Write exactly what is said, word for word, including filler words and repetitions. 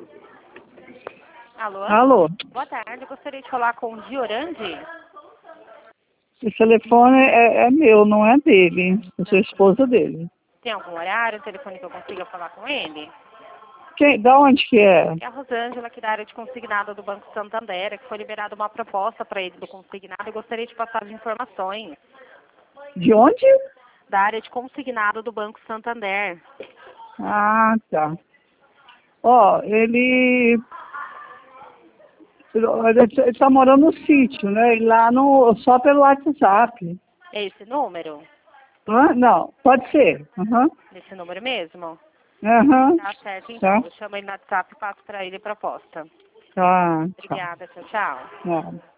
Alô? Alô? Boa tarde, eu gostaria de falar com o Giorandi. Esse telefone é, é meu, não é dele. Eu sou esposa dele. Tem algum horário, um telefone que eu consiga falar com ele? Quem, da onde que é? É a Rosângela, aqui da área de consignado do Banco Santander, que foi liberada uma proposta para ele do consignado. Eu gostaria de passar as informações. De onde? Da área de consignado do Banco Santander. Ah, tá. Ó, ele... Ele está morando no sítio, né? E lá no, só pelo WhatsApp. É esse número? Hã? Não, pode ser. Aham. Esse número mesmo? Aham. Tá certo, então. Tá? Eu chamo ele no WhatsApp e passo para ele a proposta. Tá, tchau. Obrigada, tchau, tchau. Tchau.